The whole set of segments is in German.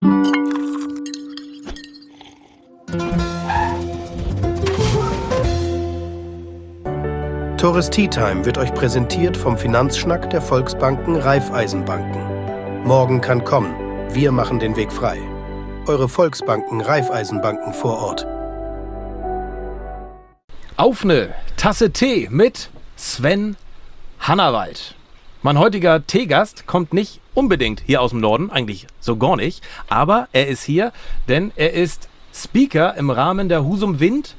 Tores Tea Time wird euch präsentiert vom Finanzschnack der Volksbanken Raiffeisenbanken. Morgen kann kommen. Wir machen den Weg frei. Eure Volksbanken Raiffeisenbanken vor Ort. Auf eine Tasse Tee mit Sven Hannawald. Mein heutiger Teegast kommt nicht unbedingt hier aus dem Norden, eigentlich so gar nicht, aber er ist hier, denn er ist Speaker im Rahmen der Husum Wind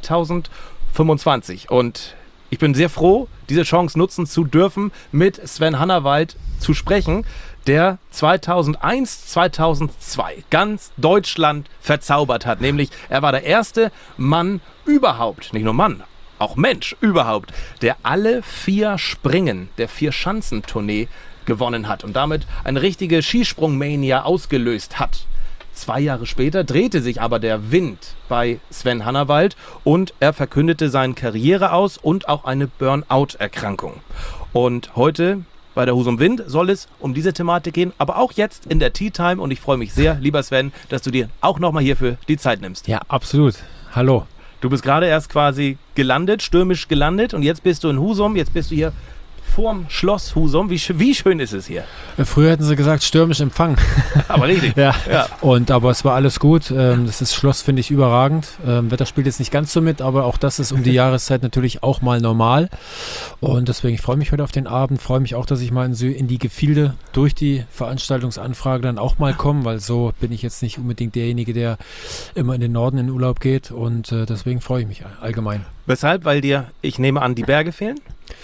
2025 und ich bin sehr froh, diese Chance nutzen zu dürfen, mit Sven Hannawald zu sprechen, der 2001, 2002 ganz Deutschland verzaubert hat. Nämlich, er war der erste Mann überhaupt, nicht nur Mann, auch Mensch überhaupt, der alle 4 Springen der 4-Schanzentournee gewonnen hat und damit eine richtige Skisprungmania ausgelöst hat. 2 Jahre später drehte sich aber der Wind bei Sven Hannawald und er verkündete seinen Karriereaus und auch eine Burnout-Erkrankung. Und heute bei der Husum Wind soll es um diese Thematik gehen, aber auch jetzt in der Tea Time und ich freue mich sehr, lieber Sven, dass du dir auch nochmal hierfür die Zeit nimmst. Ja, absolut. Hallo. Du bist gerade erst quasi gelandet, stürmisch gelandet und jetzt bist du in Husum, jetzt bist du hier vorm Schloss Husum. Wie schön ist es hier? Früher hätten sie gesagt, stürmisch empfangen. Aber richtig. Ja. Aber es war alles gut. Das Schloss finde ich überragend. Wetter spielt jetzt nicht ganz so mit, aber auch das ist um die Jahreszeit natürlich auch mal normal. Und deswegen, ich freue mich heute auf den Abend. Freue mich auch, dass ich mal in die Gefilde durch die Veranstaltungsanfrage dann auch mal komme, weil so bin ich jetzt nicht unbedingt derjenige, der immer in den Norden in den Urlaub geht. Und deswegen freue ich mich allgemein. Weshalb? Weil dir, ich nehme an, die Berge fehlen?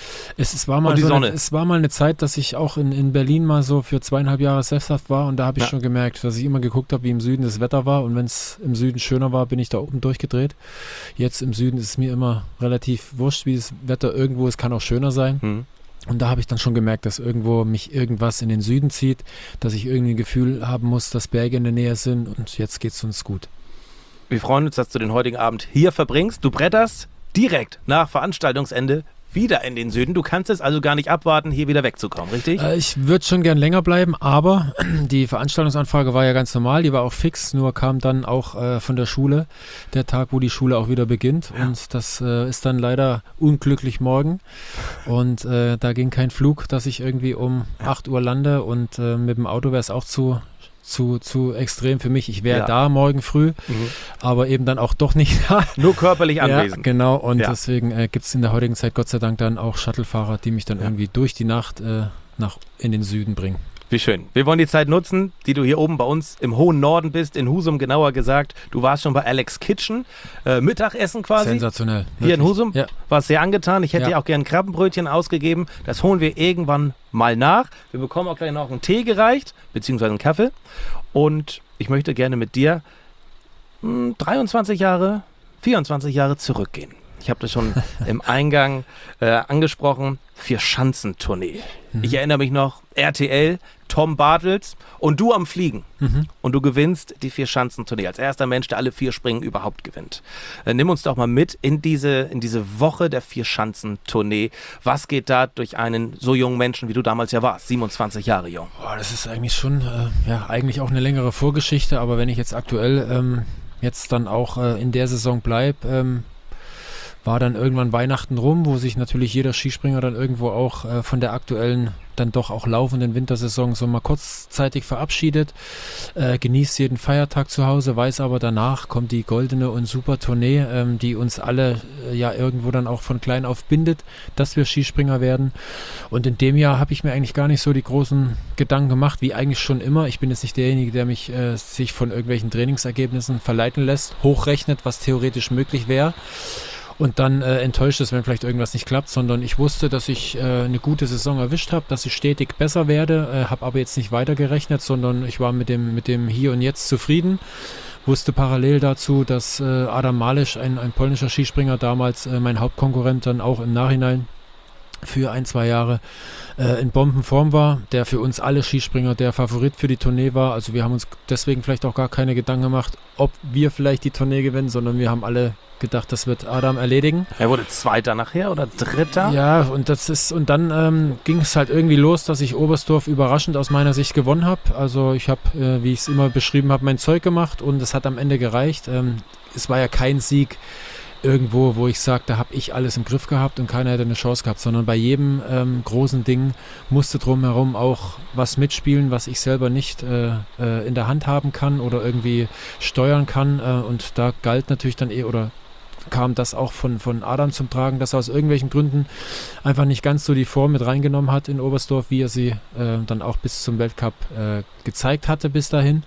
Es war mal eine Zeit, dass ich auch in Berlin mal so für 2,5 Jahre sesshaft war und da habe ich schon gemerkt, dass ich immer geguckt habe, wie im Süden das Wetter war und wenn es im Süden schöner war, bin ich da oben durchgedreht. Jetzt im Süden ist es mir immer relativ wurscht, wie das Wetter irgendwo ist, kann auch schöner sein. Und da habe ich dann schon gemerkt, dass irgendwo mich irgendwas in den Süden zieht, dass ich irgendwie ein Gefühl haben muss, dass Berge in der Nähe sind und jetzt geht es uns gut. Wir freuen uns, dass du den heutigen Abend hier verbringst. Du bretterst direkt nach Veranstaltungsende wieder in den Süden. Du kannst es also gar nicht abwarten, hier wieder wegzukommen, richtig? Ich würde schon gern länger bleiben, aber die Veranstaltungsanfrage war ja ganz normal, die war auch fix, nur kam dann auch von der Schule der Tag, wo die Schule auch wieder beginnt und das ist dann leider unglücklich morgen und da ging kein Flug, dass ich irgendwie um 8 Uhr lande und mit dem Auto wäre es auch zu extrem für mich. Ich wäre da morgen früh, aber eben dann auch doch nicht da. Nur körperlich anwesend. Ja, genau. Und deswegen gibt es in der heutigen Zeit Gott sei Dank dann auch Shuttlefahrer, die mich dann irgendwie durch die Nacht in den Süden bringen. Wie schön. Wir wollen die Zeit nutzen, die du hier oben bei uns im hohen Norden bist, in Husum genauer gesagt. Du warst schon bei Alex Kitchen, Mittagessen quasi. Sensationell. Hier in Husum. Ja. Warst sehr angetan. Ich hätte dir auch gern Krabbenbrötchen ausgegeben. Das holen wir irgendwann mal nach. Wir bekommen auch gleich noch einen Tee gereicht, beziehungsweise einen Kaffee. Und ich möchte gerne mit dir 24 Jahre zurückgehen. Ich habe das schon im Eingang angesprochen. 4-Schanzentournee. Ich erinnere mich noch, RTL, Tom Bartels und du am Fliegen. Und du gewinnst die 4-Schanzentournee als erster Mensch, der alle 4 Springen überhaupt gewinnt. Nimm uns doch mal mit in diese Woche der 4-Schanzentournee. Was geht da durch einen so jungen Menschen, wie du damals ja warst, 27 Jahre jung? Das ist eigentlich schon, eigentlich auch eine längere Vorgeschichte, aber wenn ich jetzt aktuell jetzt dann auch in der Saison bleibe, war dann irgendwann Weihnachten rum, wo sich natürlich jeder Skispringer dann irgendwo auch von der aktuellen, dann doch auch laufenden Wintersaison so mal kurzzeitig verabschiedet, genießt jeden Feiertag zu Hause, weiß aber danach kommt die goldene und super Tournee, die uns alle ja irgendwo dann auch von klein auf bindet, dass wir Skispringer werden. Und in dem Jahr habe ich mir eigentlich gar nicht so die großen Gedanken gemacht, wie eigentlich schon immer. Ich bin jetzt nicht derjenige, der mich sich von irgendwelchen Trainingsergebnissen verleiten lässt, hochrechnet, was theoretisch möglich wäre. Und dann enttäuscht es, wenn vielleicht irgendwas nicht klappt, sondern ich wusste, dass ich eine gute Saison erwischt habe, dass ich stetig besser werde, habe aber jetzt nicht weitergerechnet, sondern ich war mit dem Hier und Jetzt zufrieden. Wusste parallel dazu, dass Adam Malysz, ein polnischer Skispringer damals, mein Hauptkonkurrent dann auch im Nachhinein, für 1-2 Jahre in Bombenform war, der für uns alle Skispringer der Favorit für die Tournee war. Also wir haben uns deswegen vielleicht auch gar keine Gedanken gemacht, ob wir vielleicht die Tournee gewinnen, sondern wir haben alle gedacht, das wird Adam erledigen. Er wurde Zweiter nachher oder Dritter? Ja, und dann ging es halt irgendwie los, dass ich Oberstdorf überraschend aus meiner Sicht gewonnen habe. Also ich habe, wie ich es immer beschrieben habe, mein Zeug gemacht und es hat am Ende gereicht. Es war ja kein Sieg irgendwo, wo ich sage, da habe ich alles im Griff gehabt und keiner hätte eine Chance gehabt, sondern bei jedem großen Ding musste drumherum auch was mitspielen, was ich selber nicht in der Hand haben kann oder irgendwie steuern kann. Und da galt natürlich dann oder kam das auch von Adam zum Tragen, dass er aus irgendwelchen Gründen einfach nicht ganz so die Form mit reingenommen hat in Oberstdorf, wie er sie dann auch bis zum Weltcup gezeigt hatte bis dahin.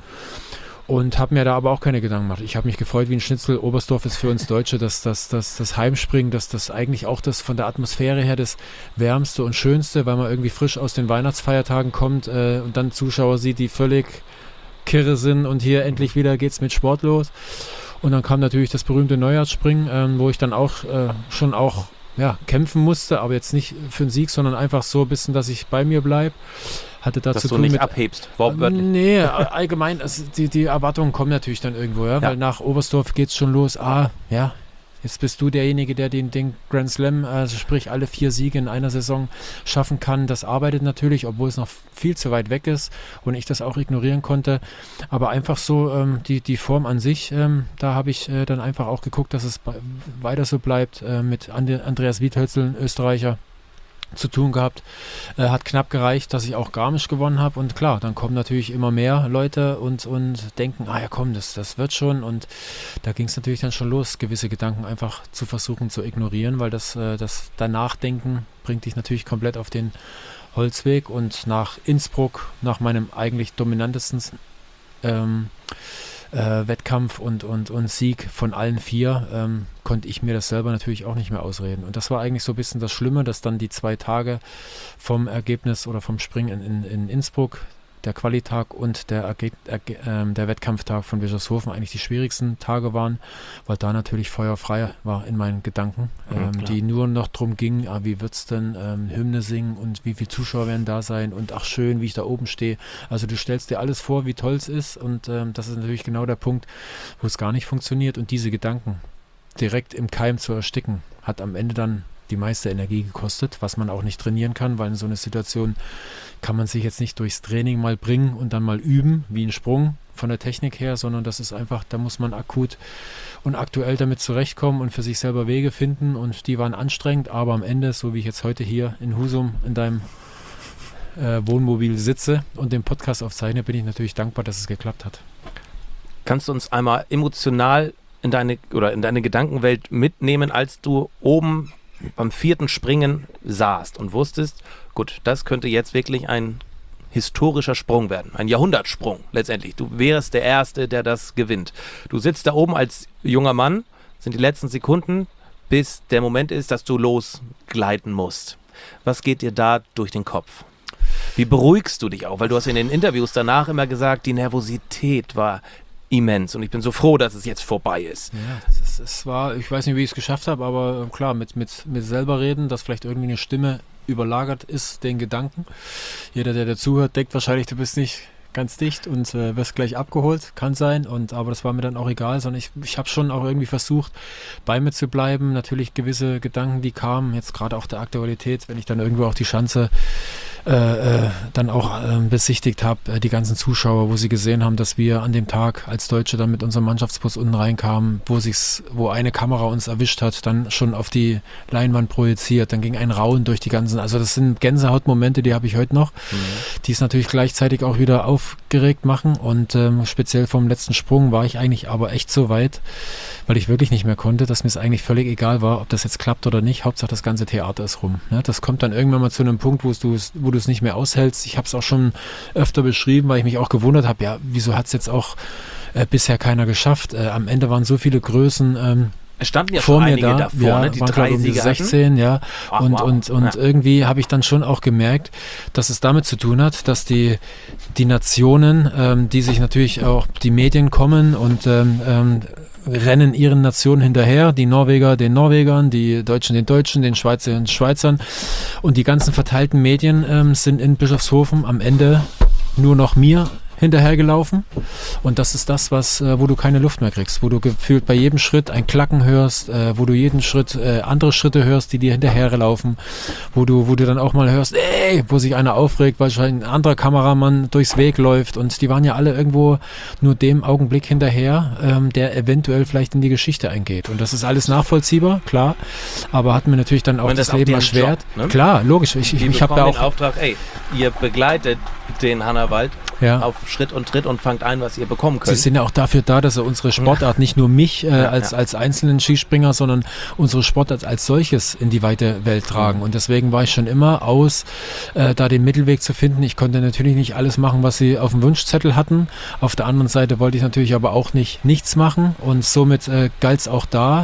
Und habe mir da aber auch keine Gedanken gemacht. Ich habe mich gefreut wie ein Schnitzel. Oberstdorf ist für uns Deutsche das Heimspringen, das eigentlich auch das von der Atmosphäre her das Wärmste und Schönste, weil man irgendwie frisch aus den Weihnachtsfeiertagen kommt und dann Zuschauer sieht, die völlig kirre sind und hier endlich wieder geht's mit Sport los. Und dann kam natürlich das berühmte Neujahrsspringen, wo ich dann auch schon kämpfen musste, aber jetzt nicht für einen Sieg, sondern einfach so ein bisschen, dass ich bei mir bleibe. Hatte dazu dass du nicht abhebst, wortwörtlich. Nee, allgemein, also die Erwartungen kommen natürlich dann irgendwo, weil nach Oberstdorf geht es schon los. Jetzt bist du derjenige, der den Grand Slam, also sprich alle 4 Siege in einer Saison schaffen kann. Das arbeitet natürlich, obwohl es noch viel zu weit weg ist und ich das auch ignorieren konnte. Aber einfach so die Form an sich, da habe ich dann einfach auch geguckt, dass es weiter so bleibt mit Andreas Wiethölzl, ein Österreicher, zu tun gehabt. Hat knapp gereicht, dass ich auch Garmisch gewonnen habe und klar, dann kommen natürlich immer mehr Leute und denken, das wird schon und da ging es natürlich dann schon los, gewisse Gedanken einfach zu versuchen zu ignorieren, weil das Danachdenken bringt dich natürlich komplett auf den Holzweg und nach Innsbruck, nach meinem eigentlich dominantesten Wettkampf und Sieg von allen 4, konnte ich mir das selber natürlich auch nicht mehr ausreden. Und das war eigentlich so ein bisschen das Schlimme, dass dann die 2 Tage vom Ergebnis oder vom Springen in Innsbruck, der Qualitag und der Wettkampftag von Bischofshofen eigentlich die schwierigsten Tage waren, weil da natürlich feuerfrei war in meinen Gedanken, die nur noch drum ging, wie wird es denn Hymne singen und wie viele Zuschauer werden da sein und ach schön, wie ich da oben stehe. Also du stellst dir alles vor, wie toll es ist und das ist natürlich genau der Punkt, wo es gar nicht funktioniert und diese Gedanken direkt im Keim zu ersticken, hat am Ende dann die meiste Energie gekostet, was man auch nicht trainieren kann, weil in so einer Situation kann man sich jetzt nicht durchs Training mal bringen und dann mal üben, wie ein Sprung von der Technik her, sondern das ist einfach, da muss man akut und aktuell damit zurechtkommen und für sich selber Wege finden und die waren anstrengend, aber am Ende, so wie ich jetzt heute hier in Husum in deinem Wohnmobil sitze und den Podcast aufzeichne, bin ich natürlich dankbar, dass es geklappt hat. Kannst du uns einmal emotional in deine Gedankenwelt mitnehmen, als du oben beim 4. Springen saßt und wusstest, gut, das könnte jetzt wirklich ein historischer Sprung werden, ein Jahrhundertsprung letztendlich. Du wärst der Erste, der das gewinnt. Du sitzt da oben als junger Mann, sind die letzten Sekunden, bis der Moment ist, dass du losgleiten musst. Was geht dir da durch den Kopf? Wie beruhigst du dich auch? Weil du hast in den Interviews danach immer gesagt, die Nervosität war immens und ich bin so froh, dass es jetzt vorbei ist. Ja, es war, ich weiß nicht, wie ich es geschafft habe, aber klar, mit selber reden, dass vielleicht irgendwie eine Stimme überlagert ist, den Gedanken. Jeder, der zuhört, denkt wahrscheinlich, du bist nicht ganz dicht und wirst gleich abgeholt, kann sein, aber das war mir dann auch egal, sondern ich habe schon auch irgendwie versucht, bei mir zu bleiben, natürlich gewisse Gedanken, die kamen, jetzt gerade auch der Aktualität, wenn ich dann irgendwo auch die Schanze dann auch besichtigt habe, die ganzen Zuschauer, wo sie gesehen haben, dass wir an dem Tag als Deutsche dann mit unserem Mannschaftsbus unten reinkamen, wo eine Kamera uns erwischt hat, dann schon auf die Leinwand projiziert, dann ging ein Raunen durch die ganzen, also das sind Gänsehautmomente, die habe ich heute noch, die es natürlich gleichzeitig auch wieder aufgeregt machen und speziell vom letzten Sprung war ich eigentlich aber echt so weit, weil ich wirklich nicht mehr konnte, dass mir es eigentlich völlig egal war, ob das jetzt klappt oder nicht, Hauptsache das ganze Theater ist rum. Ne? Das kommt dann irgendwann mal zu einem Punkt, wo du es nicht mehr aushältst. Ich habe es auch schon öfter beschrieben, weil ich mich auch gewundert habe, ja, wieso hat es jetzt auch bisher keiner geschafft? Am Ende waren so viele Größen Es standen ja vor schon mir einige da, davor, ja, ne? Die waren, 3 glaub, um die Siege 16, ja. Ach, Und, wow. und Ja. irgendwie habe ich dann schon auch gemerkt, dass es damit zu tun hat, dass die Nationen, die sich natürlich auch, die Medien kommen und rennen ihren Nationen hinterher, die Norweger den Norwegern, die Deutschen den Deutschen, den Schweizer den Schweizern, und die ganzen verteilten Medien sind in Bischofshofen am Ende nur noch mir hinterhergelaufen, und das ist das, wo du keine Luft mehr kriegst, wo du gefühlt bei jedem Schritt ein Klacken hörst, wo du jeden Schritt andere Schritte hörst, die dir hinterherlaufen, wo du dann auch mal hörst, wo sich einer aufregt, weil schon ein anderer Kameramann durchs Weg läuft, und die waren ja alle irgendwo nur dem Augenblick hinterher, der eventuell vielleicht in die Geschichte eingeht, und das ist alles nachvollziehbar, klar, aber hat mir natürlich dann auch das Leben erschwert. Job, ne? Klar, logisch, ich habe da den auch Auftrag, ihr begleitet den Hannawald ja. auf Schritt und Tritt und fangt ein, was ihr bekommen könnt. Sie sind ja auch dafür da, dass er unsere Sportart, nicht nur mich als einzelnen Skispringer, sondern unsere Sportart als solches in die weite Welt tragen. Und deswegen war ich schon immer da den Mittelweg zu finden. Ich konnte natürlich nicht alles machen, was sie auf dem Wunschzettel hatten. Auf der anderen Seite wollte ich natürlich aber auch nichts machen, und somit galt es auch da,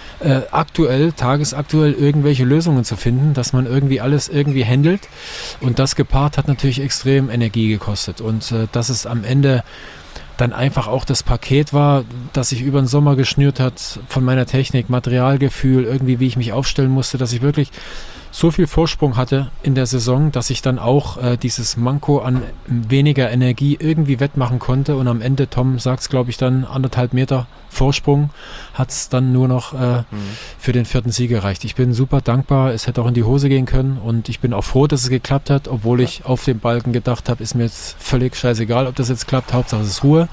tagesaktuell irgendwelche Lösungen zu finden, dass man irgendwie alles irgendwie handelt, und das gepaart hat natürlich extrem Energie gekostet, und dass es am Ende dann einfach auch das Paket war, das sich über den Sommer geschnürt hat, von meiner Technik, Materialgefühl, irgendwie wie ich mich aufstellen musste, dass ich wirklich so viel Vorsprung hatte in der Saison, dass ich dann auch dieses Manko an weniger Energie irgendwie wettmachen konnte, und am Ende, Tom sagt es, glaube ich, dann 1,5 Meter Vorsprung, hat es dann nur noch für den 4. Sieg gereicht. Ich bin super dankbar, es hätte auch in die Hose gehen können, und ich bin auch froh, dass es geklappt hat, obwohl ich auf dem Balken gedacht habe, ist mir jetzt völlig scheißegal, ob das jetzt klappt, Hauptsache es ist Ruhe,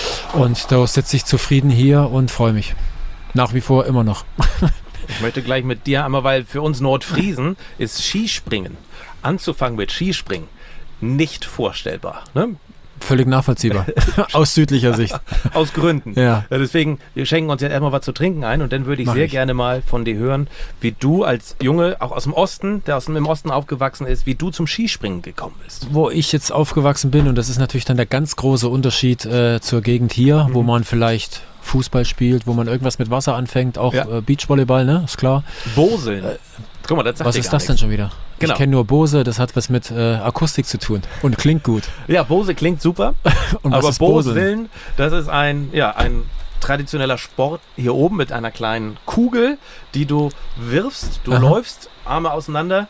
und da sitze ich zufrieden hier und freue mich. Nach wie vor immer noch. Ich möchte gleich mit dir einmal, weil für uns Nordfriesen ist Skispringen, anzufangen mit Skispringen, nicht vorstellbar. Ne? Völlig nachvollziehbar. Aus südlicher Sicht. Aus Gründen. Ja. Deswegen, wir schenken uns jetzt erstmal was zu trinken ein, und dann würde ich sehr gerne mal von dir hören, wie du als Junge, auch aus dem Osten, der im Osten aufgewachsen ist, wie du zum Skispringen gekommen bist. Wo ich jetzt aufgewachsen bin, und das ist natürlich dann der ganz große Unterschied zur Gegend hier, wo man vielleicht Fußball spielt, wo man irgendwas mit Wasser anfängt, auch Beachvolleyball, ne, ist klar. Boseln. Guck mal, das sagt was ist das denn schon wieder? Genau. Ich kenne nur Bose, das hat was mit Akustik zu tun und klingt gut. Ja, Bose klingt super, und aber was ist Boseln? Boseln, das ist ein traditioneller Sport hier oben mit einer kleinen Kugel, die du wirfst, du läufst, Arme auseinander,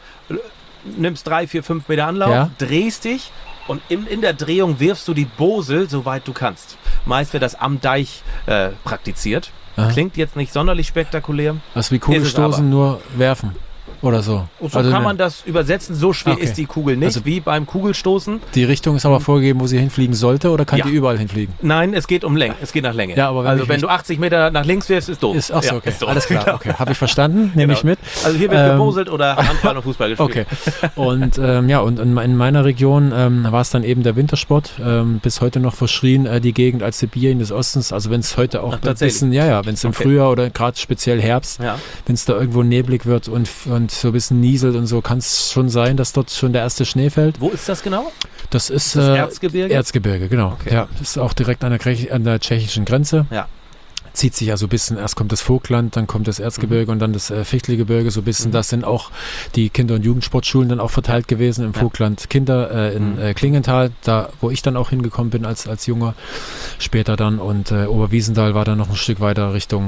nimmst 3, 4, 5 Meter Anlauf, drehst dich, und in der Drehung wirfst du die Bosel, soweit du kannst. Meist wird das am Deich praktiziert. Klingt jetzt nicht sonderlich spektakulär. Also wie Kugelstoßen, nur werfen oder so. So also kann man das übersetzen. So schwer ist die Kugel nicht, also wie beim Kugelstoßen. Die Richtung ist aber vorgegeben, wo sie hinfliegen sollte, oder kann die überall hinfliegen? Nein, es geht um Länge. Es geht nach Länge. Ja, aber wenn du 80 Meter nach links wirfst, ist doof. Ach so, okay. Ist doof. Alles klar. Okay. Habe ich verstanden. Nehme ich mit. Also hier wird geboselt oder Handball und Fußball gespielt. Okay. Und und in meiner Region war es dann eben der Wintersport. Bis heute noch verschrien die Gegend als Sibirien des Ostens. Also wenn es heute auch ein bisschen, wenn es im Frühjahr oder gerade speziell Herbst, wenn es da irgendwo neblig wird und so ein bisschen nieselt und so, kann es schon sein, dass dort schon der erste Schnee fällt. Wo ist das genau? Das ist Erzgebirge? Erzgebirge, genau. Okay. Ja, das ist auch direkt an der tschechischen Grenze. Ja. Zieht sich ja so ein bisschen, erst kommt das Vogtland, dann kommt das Erzgebirge und dann das Fichtelgebirge, so ein bisschen. Das sind auch die Kinder- und Jugendsportschulen dann auch verteilt gewesen. Im Vogtland Kinder, in Klingenthal, da wo ich dann auch hingekommen bin als Junger, später dann. Und Oberwiesenthal war dann noch ein Stück weiter Richtung,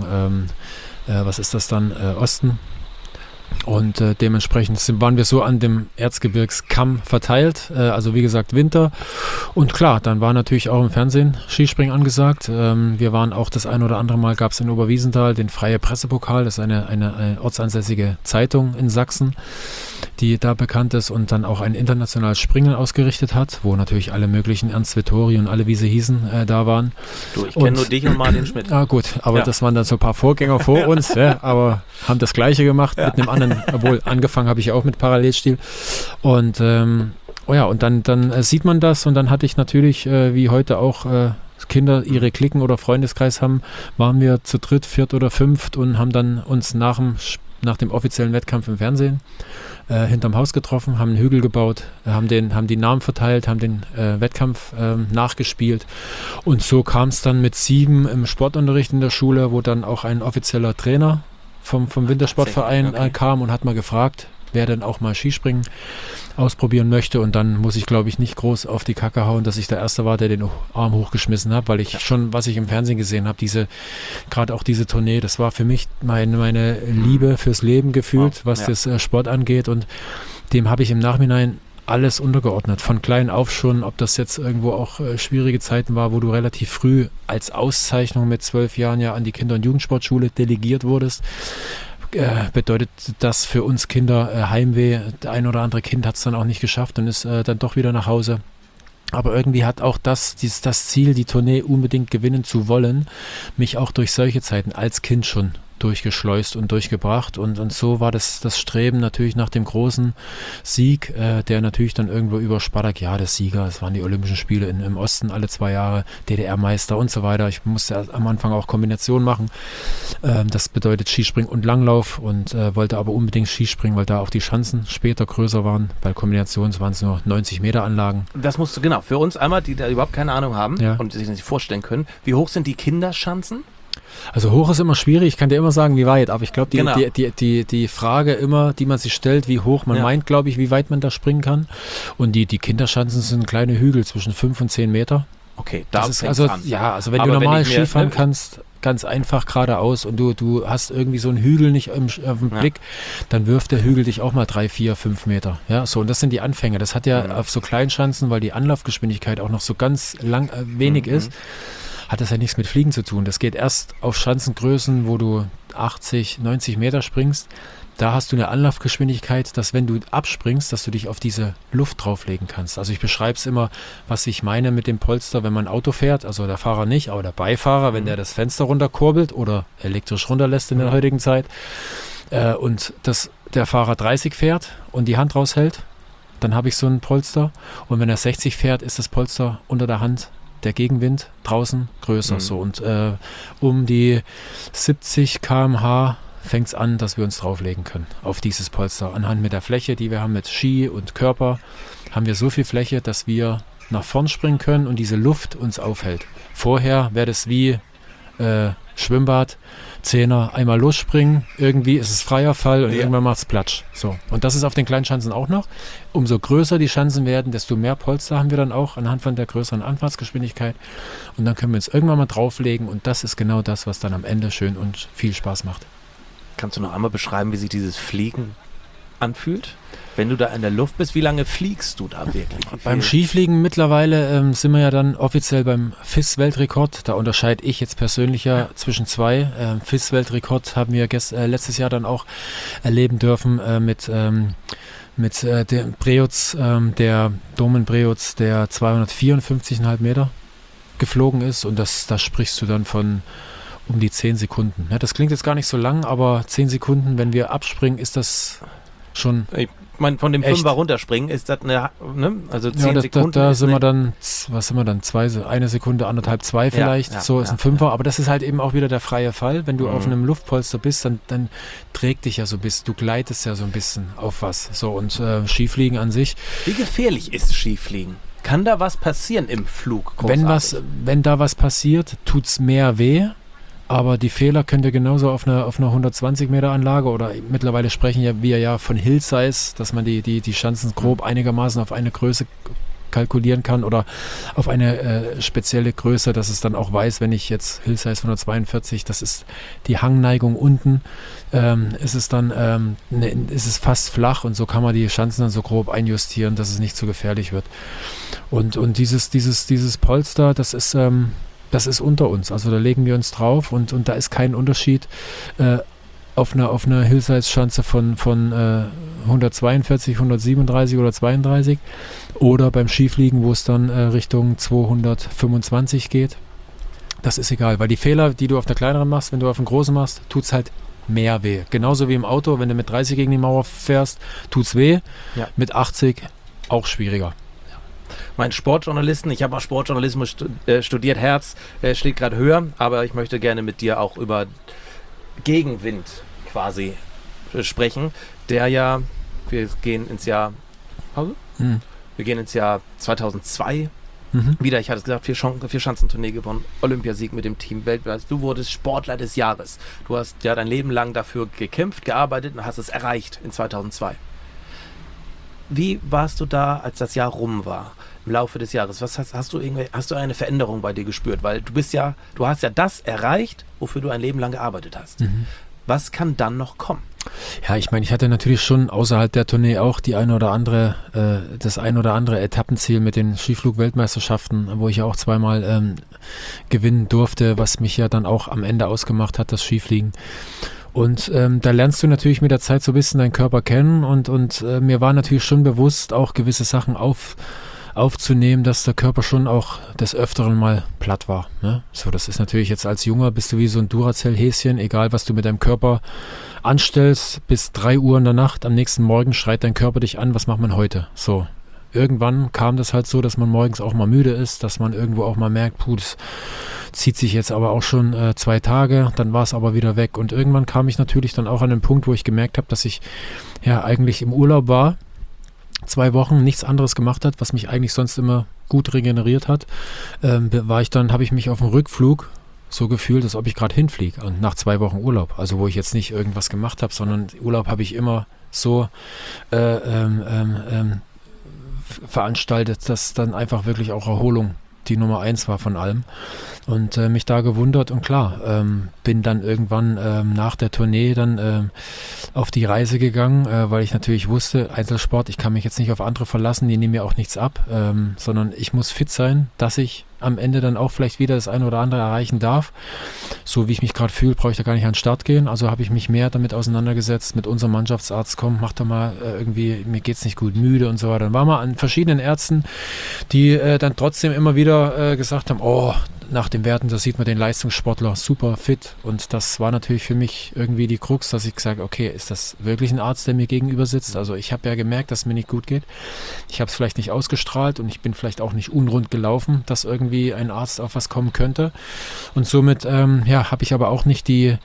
was ist das dann, Osten. Und dementsprechend waren wir so an dem Erzgebirgskamm verteilt, also wie gesagt Winter. Und klar, dann war natürlich auch im Fernsehen Skispringen angesagt. Wir waren auch das ein oder andere Mal, gab es in Oberwiesenthal den Freie Pressepokal, das ist eine ortsansässige Zeitung in Sachsen, die da bekannt ist und dann auch ein internationales Springen ausgerichtet hat, wo natürlich alle möglichen Ernst Vettori und alle, wie sie hießen, da waren. Du, ich kenne nur dich und Martin Schmidt. Ah gut, aber das waren dann so ein paar Vorgänger vor uns, aber haben das Gleiche gemacht mit einem anderen, obwohl angefangen habe ich ja auch mit Parallelstil. Und und dann sieht man das, und dann hatte ich natürlich, wie heute auch Kinder ihre Klicken oder Freundeskreis haben, waren wir zu dritt, viert oder fünft und haben dann uns nach dem nach dem offiziellen Wettkampf im Fernsehen, hinterm Haus getroffen, haben einen Hügel gebaut, haben die Namen verteilt, haben den Wettkampf nachgespielt. Und so kam es dann mit 7 im Sportunterricht in der Schule, wo dann auch ein offizieller Trainer vom Wintersportverein kam und hat mal gefragt, wer denn auch mal Skispringen ausprobieren möchte. Und dann muss ich, glaube ich, nicht groß auf die Kacke hauen, dass ich der Erste war, der den Arm hochgeschmissen hat, weil ich schon, was ich im Fernsehen gesehen habe, gerade auch diese Tournee, das war für mich meine Liebe fürs Leben gefühlt, was das Sport angeht. Und dem habe ich im Nachhinein alles untergeordnet. Von klein auf schon, ob das jetzt irgendwo auch schwierige Zeiten war, wo du relativ früh als Auszeichnung mit 12 Jahren ja an die Kinder- und Jugendsportschule delegiert wurdest, bedeutet das für uns Kinder Heimweh. Der ein oder andere Kind hat es dann auch nicht geschafft und ist dann doch wieder nach Hause. Aber irgendwie hat auch das Ziel, die Tournee unbedingt gewinnen zu wollen, mich auch durch solche Zeiten als Kind schon durchgeschleust und durchgebracht. Und so war das Streben natürlich nach dem großen Sieg, der natürlich dann irgendwo über Spartakiade Sieger, es waren die Olympischen Spiele im Osten alle 2 Jahre, DDR-Meister und so weiter. Ich musste am Anfang auch Kombinationen machen. Das bedeutet Skispringen und Langlauf und wollte aber unbedingt Skispringen, weil da auch die Chancen später größer waren. Bei Kombinationen waren es nur 90 Meter Anlagen. Das musst du, genau, für uns einmal, die da überhaupt keine Ahnung haben und sich nicht vorstellen können. Wie hoch sind die Kinderschanzen? Also hoch ist immer schwierig, ich kann dir immer sagen, wie weit, aber ich glaube, die Frage immer, die man sich stellt, wie hoch, man meint, glaube ich, wie weit man da springen kann. Und die Kinderschanzen sind kleine Hügel zwischen 5 und 10 Meter. Okay, da ist also an. Ja, also wenn aber du normal Skifahren kannst, ganz einfach geradeaus und du hast irgendwie so einen Hügel nicht auf dem Blick, dann wirft der Hügel dich auch mal 3, 4, 5 Meter. Ja, so, und das sind die Anfänge. Das hat ja auf so kleinen Schanzen, weil die Anlaufgeschwindigkeit auch noch so ganz wenig ist, hat das ja nichts mit Fliegen zu tun. Das geht erst auf Schanzengrößen, wo du 80, 90 Meter springst. Da hast du eine Anlaufgeschwindigkeit, dass wenn du abspringst, dass du dich auf diese Luft drauflegen kannst. Also ich beschreibe es immer, was ich meine mit dem Polster, wenn man Auto fährt, also der Fahrer nicht, aber der Beifahrer, wenn der das Fenster runterkurbelt oder elektrisch runterlässt in der heutigen Zeit und der Fahrer 30 fährt und die Hand raushält, dann habe ich so ein Polster. Und wenn er 60 fährt, ist das Polster unter der Hand, der Gegenwind draußen größer. So. Und um die 70 km/h fängt es an, dass wir uns drauflegen können auf dieses Polster. Anhand mit der Fläche, die wir haben mit Ski und Körper, haben wir so viel Fläche, dass wir nach vorn springen können und diese Luft uns aufhält. Vorher wäre das wie Schwimmbad, Zehner, einmal losspringen, irgendwie ist es freier Fall und irgendwann macht es Platsch. So. Und das ist auf den kleinen Schanzen auch noch. Umso größer die Schanzen werden, desto mehr Polster haben wir dann auch anhand von der größeren Anfahrtsgeschwindigkeit. Und dann können wir uns irgendwann mal drauflegen und das ist genau das, was dann am Ende schön und viel Spaß macht. Kannst du noch einmal beschreiben, wie sich dieses Fliegen anfühlt? Wenn du da in der Luft bist, wie lange fliegst du da wirklich? Beim Skifliegen mittlerweile sind wir ja dann offiziell beim FIS-Weltrekord. Da unterscheide ich jetzt persönlich ja zwischen 2. FIS-Weltrekord haben wir letztes Jahr dann auch erleben dürfen mit dem Breutz, der Domen Breutz, der 254,5 Meter geflogen ist. Und da sprichst du dann von um die 10 Sekunden. Ja, das klingt jetzt gar nicht so lang, aber 10 Sekunden, wenn wir abspringen, ist das schon. Ich meine, von dem 5er runterspringen ist das eine, also 10 Sekunden. Da sind wir dann, was sind wir dann? 1 Sekunde, 1,5, 2 vielleicht. Ist ein 5er. Aber das ist halt eben auch wieder der freie Fall. Wenn du auf einem Luftpolster bist, dann trägt dich ja so ein bisschen, du gleitest ja so ein bisschen auf was. So, und Skifliegen an sich. Wie gefährlich ist Skifliegen? Kann da was passieren im Flug? Wenn da was passiert, tut's mehr weh. Aber die Fehler könnt ihr genauso auf einer 120 Meter Anlage oder mittlerweile sprechen wir ja von Hill-Size, dass man die Schanzen grob einigermaßen auf eine Größe kalkulieren kann oder auf eine spezielle Größe, dass es dann auch weiß, wenn ich jetzt Hill-Size 142, das ist die Hangneigung unten, ist es fast flach und so kann man die Schanzen dann so grob einjustieren, dass es nicht zu gefährlich wird. Und dieses Polster, das ist unter uns, also da legen wir uns drauf und da ist kein Unterschied auf einer Hill-Size-Schanze von 142, 137 oder 32 oder beim Skifliegen, wo es dann Richtung 225 geht. Das ist egal, weil die Fehler, die du auf der kleineren machst, wenn du auf den großen machst, tut es halt mehr weh. Genauso wie im Auto, wenn du mit 30 gegen die Mauer fährst, tut's weh. Ja. Mit 80 auch schwieriger. Mein Sportjournalisten, ich habe mal Sportjournalismus studiert, Herz schlägt gerade höher, aber ich möchte gerne mit dir auch über Gegenwind quasi sprechen, der ja, wir gehen ins Jahr Pause? Wir gehen ins Jahr 2002 wieder. Ich hatte es gesagt, 4 Schanzentournee gewonnen, Olympiasieg mit dem Team weltweit. Du wurdest Sportler des Jahres. Du hast ja dein Leben lang dafür gekämpft, gearbeitet und hast es erreicht in 2002. Wie warst du da, als das Jahr rum war, im Laufe des Jahres? Hast du eine Veränderung bei dir gespürt? Weil du hast ja das erreicht, wofür du ein Leben lang gearbeitet hast. Was kann dann noch kommen? Ja, ich meine, ich hatte natürlich schon außerhalb der Tournee auch das ein oder andere Etappenziel mit den Skiflug-Weltmeisterschaften, wo ich ja auch zweimal gewinnen durfte, was mich ja dann auch am Ende ausgemacht hat, das Skifliegen. Und da lernst du natürlich mit der Zeit so ein bisschen deinen Körper kennen und mir war natürlich schon bewusst, auch gewisse Sachen aufzunehmen, dass der Körper schon auch des Öfteren mal platt war. Ne? So, das ist natürlich jetzt als Junger, bist du wie so ein Duracell-Häschen, egal was du mit deinem Körper anstellst, bis 3 Uhr in der Nacht, am nächsten Morgen schreit dein Körper dich an, was macht man heute? So, irgendwann kam das halt so, dass man morgens auch mal müde ist, dass man irgendwo auch mal merkt, das zieht sich jetzt aber auch schon 2 Tage, dann war es aber wieder weg und irgendwann kam ich natürlich dann auch an den Punkt, wo ich gemerkt habe, dass ich ja eigentlich im Urlaub war, 2 Wochen nichts anderes gemacht hat, was mich eigentlich sonst immer gut regeneriert hat, habe ich mich auf dem Rückflug so gefühlt, als ob ich gerade hinfliege und nach 2 Wochen Urlaub, also wo ich jetzt nicht irgendwas gemacht habe, sondern Urlaub habe ich immer so veranstaltet, dass dann einfach wirklich auch Erholung die Nummer 1 war von allem und mich da gewundert und klar, bin dann irgendwann nach der Tournee dann auf die Reise gegangen, weil ich natürlich wusste, Einzelsport, ich kann mich jetzt nicht auf andere verlassen, die nehmen mir auch nichts ab, sondern ich muss fit sein, dass ich am Ende dann auch vielleicht wieder das eine oder andere erreichen darf. So wie ich mich gerade fühle, brauche ich da gar nicht an den Start gehen. Also habe ich mich mehr damit auseinandergesetzt, mit unserem Mannschaftsarzt, komm, mach doch mal irgendwie, mir geht's nicht gut, müde und so weiter. Dann waren wir an verschiedenen Ärzten, die dann trotzdem immer wieder gesagt haben, nach dem Werten, da sieht man den Leistungssportler super fit und das war natürlich für mich irgendwie die Krux, dass ich gesagt habe, okay, ist das wirklich ein Arzt, der mir gegenüber sitzt? Also ich habe ja gemerkt, dass es mir nicht gut geht. Ich habe es vielleicht nicht ausgestrahlt und ich bin vielleicht auch nicht unrund gelaufen, dass irgendwie ein Arzt auf was kommen könnte und somit habe ich aber auch nicht die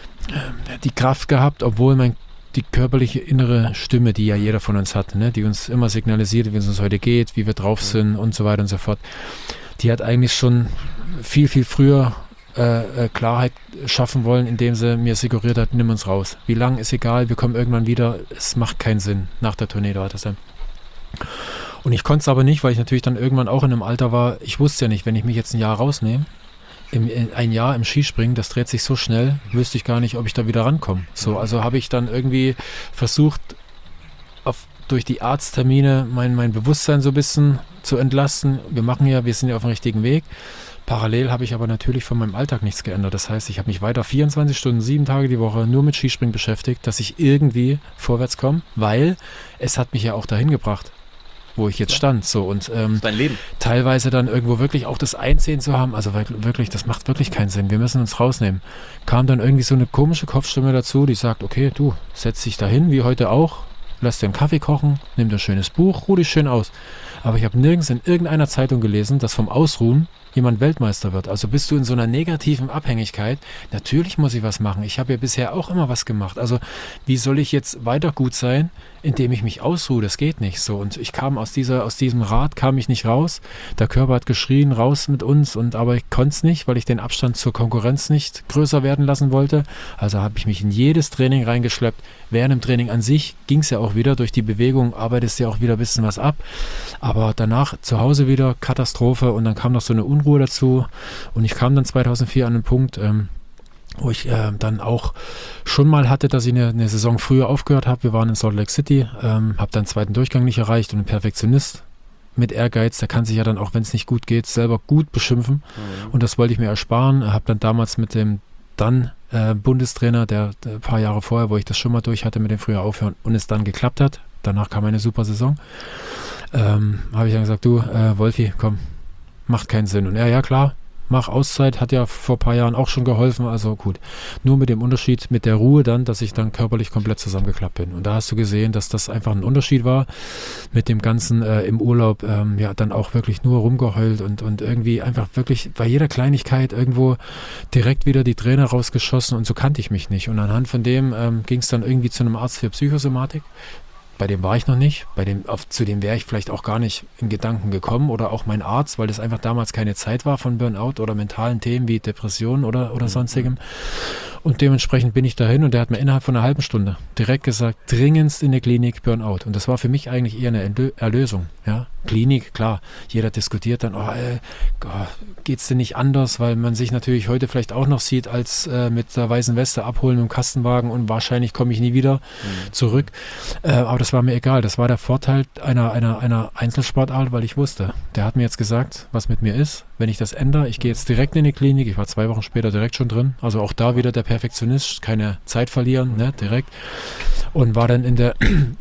Kraft gehabt, obwohl die körperliche innere Stimme, die ja jeder von uns hat, ne, die uns immer signalisiert, wie es uns heute geht, wie wir drauf sind und so weiter und so fort, die hat eigentlich schon viel, viel früher Klarheit schaffen wollen, indem sie mir suggeriert hat, nimm uns raus. Wie lang ist egal, wir kommen irgendwann wieder, es macht keinen Sinn nach der Tournee. Und ich konnte es aber nicht, weil ich natürlich dann irgendwann auch in einem Alter war, ich wusste ja nicht, wenn ich mich jetzt ein Jahr rausnehme, ein Jahr im Skispringen, das dreht sich so schnell, wüsste ich gar nicht, ob ich da wieder rankomme. So, also habe ich dann irgendwie versucht, durch die Arzttermine mein Bewusstsein so ein bisschen zu entlasten. Wir sind ja auf dem richtigen Weg. Parallel habe ich aber natürlich von meinem Alltag nichts geändert. Das heißt, ich habe mich weiter 24 Stunden, 7 Tage die Woche nur mit Skispringen beschäftigt, dass ich irgendwie vorwärts komme, weil es hat mich ja auch dahin gebracht, wo ich jetzt stand. So, und dein Leben. Teilweise dann irgendwo wirklich auch das Einsehen zu haben, also wirklich, das macht wirklich keinen Sinn. Wir müssen uns rausnehmen. Kam dann irgendwie so eine komische Kopfstimme dazu, die sagt, okay, du, setz dich dahin, wie heute auch, lass dir einen Kaffee kochen, nimm dir ein schönes Buch, ruh dich schön aus. Aber ich habe nirgends in irgendeiner Zeitung gelesen, dass vom Ausruhen jemand Weltmeister wird. Also bist du in so einer negativen Abhängigkeit. Natürlich muss ich was machen. Ich habe ja bisher auch immer was gemacht. Also wie soll ich jetzt weiter gut sein, indem ich mich ausruhe? Das geht nicht so. Und ich kam aus diesem Rad kam ich nicht raus. Der Körper hat geschrien, raus mit uns. Aber ich konnte es nicht, weil ich den Abstand zur Konkurrenz nicht größer werden lassen wollte. Also habe ich mich in jedes Training reingeschleppt. Während dem Training an sich ging es ja auch wieder. Durch die Bewegung arbeitest du ja auch wieder ein bisschen was ab. Aber danach zu Hause wieder Katastrophe. Und dann kam noch so eine Unruhe dazu. Und ich kam dann 2004 an den Punkt, wo ich dann auch schon mal hatte, dass ich eine Saison früher aufgehört habe. Wir waren in Salt Lake City, habe dann den 2. Durchgang nicht erreicht und ein Perfektionist mit Ehrgeiz, der kann sich ja dann auch, wenn es nicht gut geht, selber gut beschimpfen. Und das wollte ich mir ersparen. Habe dann damals mit dem dann Bundestrainer, der ein paar Jahre vorher, wo ich das schon mal durch hatte, mit dem früher aufhören und es dann geklappt hat. Danach kam eine super Saison. Habe ich dann gesagt, du, Wolfi, komm, macht keinen Sinn. Und er, ja klar, mach Auszeit, hat ja vor ein paar Jahren auch schon geholfen, also gut. Nur mit dem Unterschied, mit der Ruhe dann, dass ich dann körperlich komplett zusammengeklappt bin. Und da hast du gesehen, dass das einfach ein Unterschied war, mit dem Ganzen im Urlaub, dann auch wirklich nur rumgeheult und irgendwie einfach wirklich bei jeder Kleinigkeit irgendwo direkt wieder die Träne rausgeschossen und so kannte ich mich nicht. Und anhand von dem ging es dann irgendwie zu einem Arzt für Psychosomatik. Bei dem war ich noch nicht, zu dem wäre ich vielleicht auch gar nicht in Gedanken gekommen oder auch mein Arzt, weil das einfach damals keine Zeit war von Burnout oder mentalen Themen wie Depressionen oder sonstigem. Und dementsprechend bin ich dahin und der hat mir innerhalb von einer halben Stunde direkt gesagt, dringendst in der Klinik Burnout. Und das war für mich eigentlich eher eine Erlösung. Ja? Klinik, klar, jeder diskutiert dann, geht's denn nicht anders, weil man sich natürlich heute vielleicht auch noch sieht, als mit der weißen Weste abholen im Kastenwagen und wahrscheinlich komme ich nie wieder zurück. Aber das war mir egal. Das war der Vorteil einer Einzelsportart, weil ich wusste, der hat mir jetzt gesagt, was mit mir ist. Wenn ich das ändere, ich gehe jetzt direkt in die Klinik. Ich war 2 Wochen später direkt schon drin. Also auch da wieder der Perfektionist, keine Zeit verlieren, ne, direkt. Und war dann in der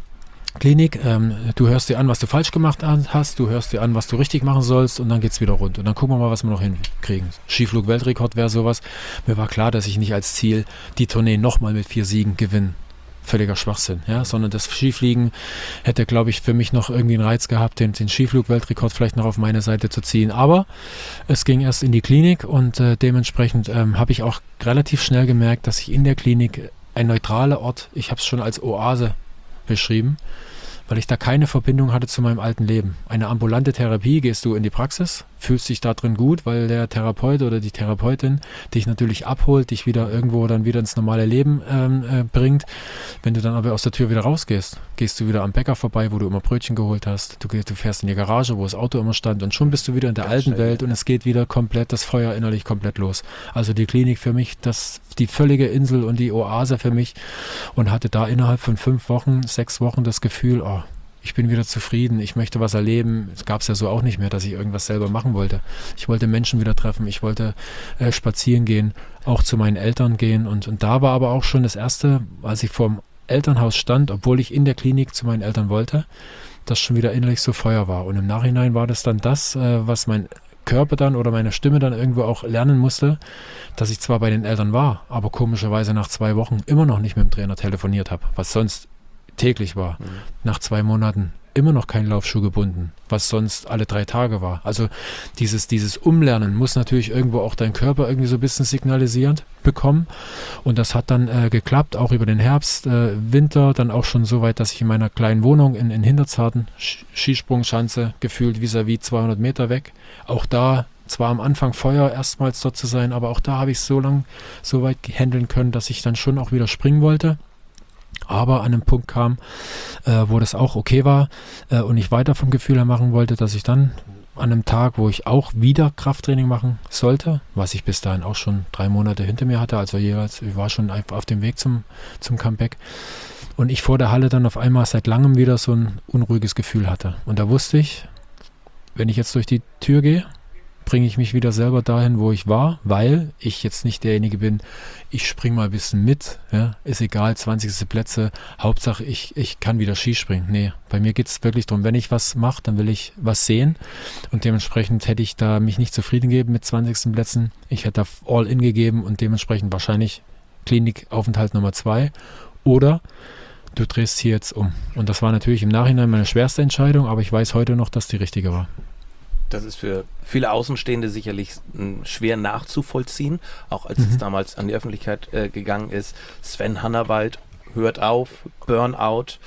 Klinik. Du hörst dir an, was du falsch gemacht hast. Du hörst dir an, was du richtig machen sollst. Und dann geht's wieder rund. Und dann gucken wir mal, was wir noch hinkriegen. Skiflug-Weltrekord wäre sowas. Mir war klar, dass ich nicht als Ziel die Tournee nochmal mit 4 Siegen gewinne. Völliger Schwachsinn, ja, sondern das Skifliegen hätte, glaube ich, für mich noch irgendwie einen Reiz gehabt, den Skiflug-Weltrekord vielleicht noch auf meine Seite zu ziehen, aber es ging erst in die Klinik und dementsprechend habe ich auch relativ schnell gemerkt, dass ich in der Klinik ein neutraler Ort, ich habe es schon als Oase beschrieben, weil ich da keine Verbindung hatte zu meinem alten Leben. Eine ambulante Therapie, gehst du in die Praxis, fühlst dich da drin gut, weil der Therapeut oder die Therapeutin dich natürlich abholt, dich wieder irgendwo dann wieder ins normale Leben bringt. Wenn du dann aber aus der Tür wieder rausgehst, gehst du wieder am Bäcker vorbei, wo du immer Brötchen geholt hast. Du fährst in die Garage, wo das Auto immer stand und schon bist du wieder in der alten Welt und es geht wieder komplett, das Feuer innerlich komplett los. Also die Klinik für mich, die völlige Insel und die Oase für mich und hatte da innerhalb von 5 Wochen, 6 Wochen das Gefühl, ich bin wieder zufrieden, ich möchte was erleben. Es gab es ja so auch nicht mehr, dass ich irgendwas selber machen wollte. Ich wollte Menschen wieder treffen, ich wollte spazieren gehen, auch zu meinen Eltern gehen. Und da war aber auch schon das Erste, als ich vor dem Elternhaus stand, obwohl ich in der Klinik zu meinen Eltern wollte, dass schon wieder innerlich so Feuer war. Und im Nachhinein war das dann das, was mein Körper dann oder meine Stimme dann irgendwo auch lernen musste, dass ich zwar bei den Eltern war, aber komischerweise nach 2 Wochen immer noch nicht mit dem Trainer telefoniert habe, was sonst täglich war. Nach 2 Monaten immer noch kein Laufschuh gebunden, was sonst alle 3 Tage war. Also dieses Umlernen muss natürlich irgendwo auch dein Körper irgendwie so ein bisschen signalisierend bekommen. Und das hat dann geklappt, auch über den Herbst, Winter, dann auch schon so weit, dass ich in meiner kleinen Wohnung in Hinterzarten, Skisprungschanze, gefühlt vis-à-vis 200 Meter weg, auch da zwar am Anfang Feuer erstmals dort zu sein, aber auch da habe ich es so weit handeln können, dass ich dann schon auch wieder springen wollte. Aber an einem Punkt kam, wo das auch okay war und ich weiter vom Gefühl her machen wollte, dass ich dann an einem Tag, wo ich auch wieder Krafttraining machen sollte, was ich bis dahin auch schon 3 Monate hinter mir hatte, also jeweils, ich war schon auf dem Weg zum Comeback und ich vor der Halle dann auf einmal seit langem wieder so ein unruhiges Gefühl hatte. Und da wusste ich, wenn ich jetzt durch die Tür gehe, bringe ich mich wieder selber dahin, wo ich war, weil ich jetzt nicht derjenige bin, ich springe mal ein bisschen mit, ja, ist egal, 20. Plätze, Hauptsache ich kann wieder Skispringen. Nee, bei mir geht es wirklich darum, wenn ich was mache, dann will ich was sehen und dementsprechend hätte ich da mich nicht zufrieden gegeben mit 20. Plätzen. Ich hätte da All-In gegeben und dementsprechend wahrscheinlich Klinikaufenthalt Nummer 2 oder du drehst hier jetzt um. Und das war natürlich im Nachhinein meine schwerste Entscheidung, aber ich weiß heute noch, dass die richtige war. Das ist für viele Außenstehende sicherlich schwer nachzuvollziehen, auch als es damals an die Öffentlichkeit gegangen ist. Sven Hannawald hört auf, Burnout.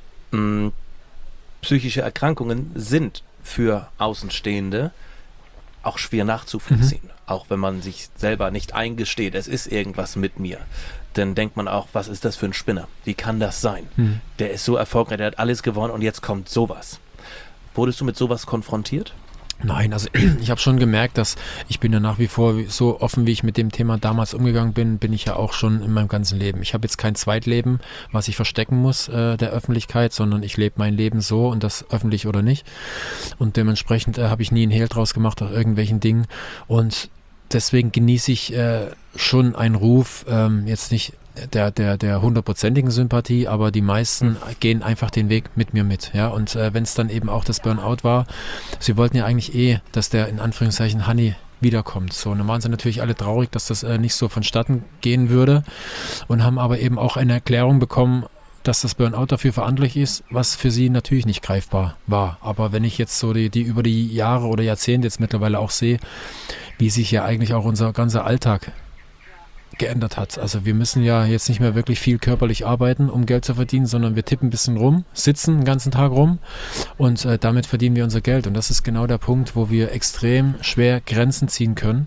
Psychische Erkrankungen sind für Außenstehende auch schwer nachzuvollziehen. Auch wenn man sich selber nicht eingesteht, es ist irgendwas mit mir. Dann denkt man auch, was ist das für ein Spinner? Wie kann das sein? Der ist so erfolgreich, der hat alles gewonnen und jetzt kommt sowas. Wurdest du mit sowas konfrontiert? Nein, also ich habe schon gemerkt, dass ich bin ja nach wie vor so offen, wie ich mit dem Thema damals umgegangen bin ich ja auch schon in meinem ganzen Leben. Ich habe jetzt kein Zweitleben, was ich verstecken muss der Öffentlichkeit, sondern ich lebe mein Leben so und das öffentlich oder nicht. Und dementsprechend habe ich nie einen Hehl draus gemacht aus irgendwelchen Dingen und deswegen genieße ich schon einen Ruf, jetzt nicht der 100%igen Sympathie, aber die meisten gehen einfach den Weg mit mir mit, ja, und wenn es dann eben auch das Burnout war, sie wollten ja eigentlich dass der in Anführungszeichen Hanni wiederkommt. So, und dann waren sie natürlich alle traurig, dass das nicht so vonstatten gehen würde und haben aber eben auch eine Erklärung bekommen, dass das Burnout dafür verantwortlich ist, was für sie natürlich nicht greifbar war. Aber wenn ich jetzt so die über die Jahre oder Jahrzehnte jetzt mittlerweile auch sehe, wie sich ja eigentlich auch unser ganzer Alltag geändert hat. Also wir müssen ja jetzt nicht mehr wirklich viel körperlich arbeiten, um Geld zu verdienen, sondern wir tippen ein bisschen rum, sitzen den ganzen Tag rum und damit verdienen wir unser Geld. Und das ist genau der Punkt, wo wir extrem schwer Grenzen ziehen können,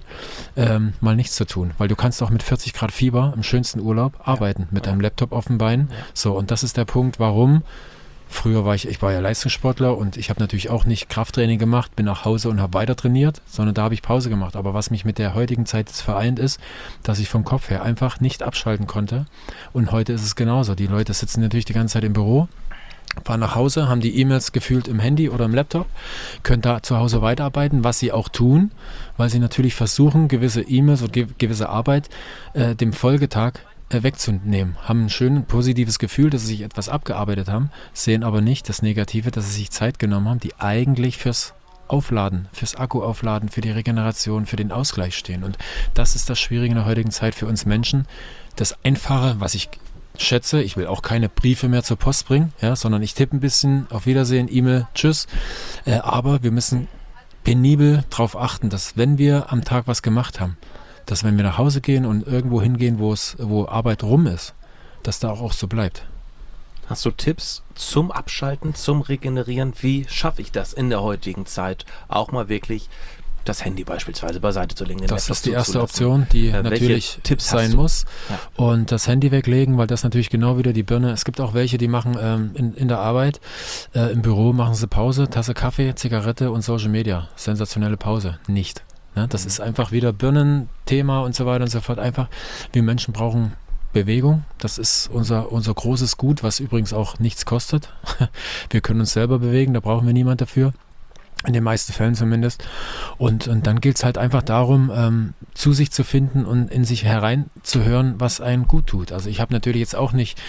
mal nichts zu tun. Weil du kannst auch mit 40 Grad Fieber im schönsten Urlaub arbeiten, mit deinem Laptop auf dem Bein. Ja. So, und das ist der Punkt, warum. Früher war ich war ja Leistungssportler und ich habe natürlich auch nicht Krafttraining gemacht, bin nach Hause und habe weiter trainiert, sondern da habe ich Pause gemacht. Aber was mich mit der heutigen Zeit jetzt vereint ist, dass ich vom Kopf her einfach nicht abschalten konnte. Und heute ist es genauso. Die Leute sitzen natürlich die ganze Zeit im Büro, fahren nach Hause, haben die E-Mails gefühlt im Handy oder im Laptop, können da zu Hause weiterarbeiten, was sie auch tun, weil sie natürlich versuchen, gewisse E-Mails und gewisse Arbeit dem Folgetag wegzunehmen, haben ein schönes, positives Gefühl, dass sie sich etwas abgearbeitet haben, sehen aber nicht das Negative, dass sie sich Zeit genommen haben, die eigentlich fürs Aufladen, fürs Akkuaufladen, für die Regeneration, für den Ausgleich stehen. Und das ist das Schwierige in der heutigen Zeit für uns Menschen. Das Einfache, was ich schätze, ich will auch keine Briefe mehr zur Post bringen, ja, sondern ich tippe ein bisschen, auf Wiedersehen, E-Mail, tschüss. Aber wir müssen penibel darauf achten, dass wenn wir am Tag was gemacht haben, dass wenn wir nach Hause gehen und irgendwo hingehen, wo Arbeit rum ist, dass da auch so bleibt. Hast du Tipps zum Abschalten, zum Regenerieren? Wie schaffe ich das in der heutigen Zeit? Auch mal wirklich das Handy beispielsweise beiseite zu legen. Das ist die erste Option, die natürlich sein muss. Ja. Und das Handy weglegen, weil das natürlich genau wieder die Birne. Es gibt auch welche, die machen in der Arbeit, im Büro machen sie Pause, Tasse Kaffee, Zigarette und Social Media. Sensationelle Pause. Nicht. Ja, das ist einfach wieder Birnenthema und so weiter und so fort. Einfach, wir Menschen brauchen Bewegung. Das ist unser großes Gut, was übrigens auch nichts kostet. Wir können uns selber bewegen, da brauchen wir niemand dafür. In den meisten Fällen zumindest. Und dann gilt es halt einfach darum, zu sich zu finden und in sich hereinzuhören, was einem gut tut. Also ich habe natürlich jetzt auch nicht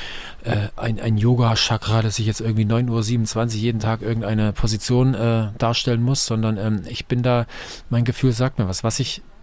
ein Yoga-Chakra, dass ich jetzt irgendwie 9:27 Uhr jeden Tag irgendeine Position darstellen muss, sondern ich bin da, mein Gefühl sagt mir was. Was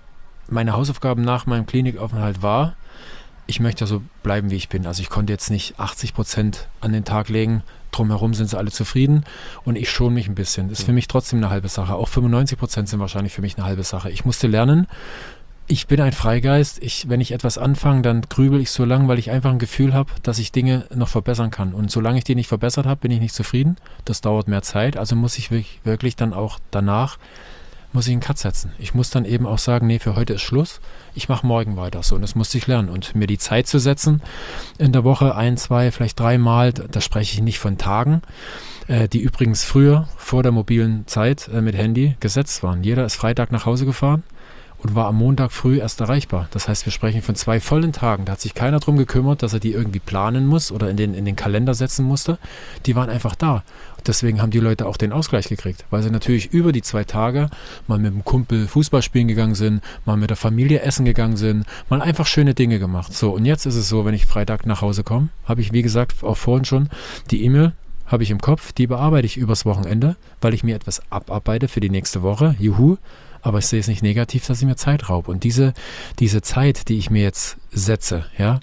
meine Hausaufgaben nach meinem Klinikaufenthalt war, ich möchte so bleiben, wie ich bin. Also ich konnte jetzt nicht 80% an den Tag legen, drumherum sind sie alle zufrieden und ich schone mich ein bisschen. Das ist für mich trotzdem eine halbe Sache. Auch 95% sind wahrscheinlich für mich eine halbe Sache. Ich musste lernen, ich bin ein Freigeist. Wenn ich etwas anfange, dann grübel ich so lange, weil ich einfach ein Gefühl habe, dass ich Dinge noch verbessern kann. Und solange ich die nicht verbessert habe, bin ich nicht zufrieden. Das dauert mehr Zeit. Also muss ich wirklich dann auch danach einen Cut setzen. Ich muss dann eben auch sagen, nee, für heute ist Schluss. Ich mache morgen weiter. So, und das musste ich lernen. Und mir die Zeit zu setzen, in der Woche 1, 2, vielleicht 3 Mal, da spreche ich nicht von Tagen, die übrigens früher, vor der mobilen Zeit mit Handy gesetzt waren. Jeder ist Freitag nach Hause gefahren und war am Montag früh erst erreichbar. Das heißt, wir sprechen von 2 vollen Tagen. Da hat sich keiner drum gekümmert, dass er die irgendwie planen muss oder in den Kalender setzen musste. Die waren einfach da. Deswegen haben die Leute auch den Ausgleich gekriegt, weil sie natürlich über die 2 Tage mal mit dem Kumpel Fußball spielen gegangen sind, mal mit der Familie essen gegangen sind, mal einfach schöne Dinge gemacht. So, und jetzt ist es so, wenn ich Freitag nach Hause komme, habe ich, wie gesagt, auch vorhin schon, die E-Mail habe ich im Kopf, die bearbeite ich übers Wochenende, weil ich mir etwas abarbeite für die nächste Woche. Juhu! Aber ich sehe es nicht negativ, dass ich mir Zeit raube. Und diese Zeit, die ich mir jetzt setze, ja,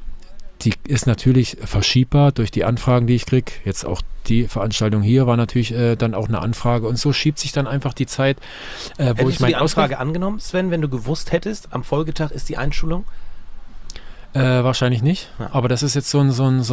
die ist natürlich verschiebbar durch die Anfragen, die ich kriege. Jetzt auch die Veranstaltung hier war natürlich dann auch eine Anfrage. Und so schiebt sich dann einfach die Zeit, wo ich die Anfrage angenommen, Sven, wenn du gewusst hättest, am Folgetag ist die Einschulung? Wahrscheinlich nicht. Ja. Aber das ist jetzt so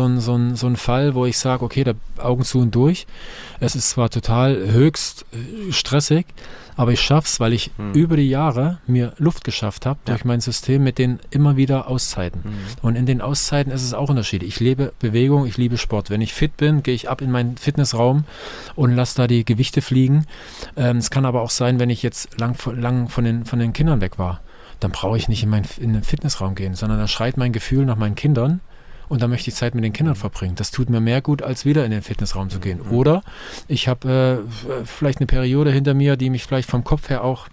ein Fall, wo ich sage, okay, da Augen zu und durch. Es ist zwar total höchst stressig, aber ich schaff's, weil ich über die Jahre mir Luft geschafft habe durch mein System mit den immer wieder Auszeiten. Und in den Auszeiten ist es auch unterschiedlich. Ich lebe Bewegung, ich liebe Sport. Wenn ich fit bin, gehe ich ab in meinen Fitnessraum und lasse da die Gewichte fliegen. Es kann aber auch sein, wenn ich jetzt lang von den Kindern weg war, dann brauche ich nicht in den Fitnessraum gehen, sondern da schreit mein Gefühl nach meinen Kindern und da möchte ich Zeit mit den Kindern verbringen. Das tut mir mehr gut, als wieder in den Fitnessraum zu gehen. Oder ich habe vielleicht eine Periode hinter mir, die mich vielleicht vom Kopf her auch